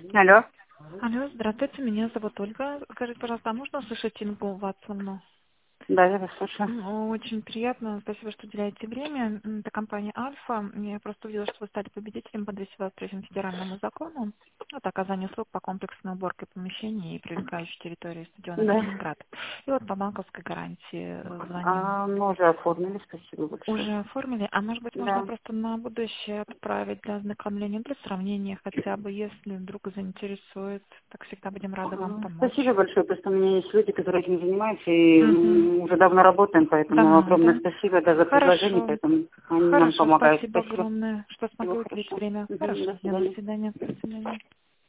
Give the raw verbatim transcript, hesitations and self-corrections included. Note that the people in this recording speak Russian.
Алло. Алло, здравствуйте, меня зовут Ольга. Скажите, пожалуйста, а можно услышать Ингу Ватсовну? Да, я вас слушаю. М, Очень приятно, спасибо, что уделяете время. М, Это компания Альфа. Я просто увидела, что вы стали победителем по двести двадцать третьему федеральному закону. Это оказание услуг по комплексной уборке помещений и привлекающей территории стадиона Да. Калининград. И вот по банковской гарантии э, звоним. А, мы уже оформили, спасибо большое. Уже оформили? А может быть, можно Да. просто на будущее отправить для ознакомления, для сравнения хотя бы, если вдруг заинтересует. Так всегда будем рады вам А, помочь. Спасибо большое, просто у меня есть люди, которые этим занимаются, и Угу. м, уже давно работаем, поэтому Да, огромное да. спасибо, да, за предложение, Хорошо. поэтому они нам Хорошо, помогают. спасибо Спасибо. огромное, что Всего смогли уделить хорошего. время. Мгм, до Хорошего дня, до свидания. свидания. До свидания.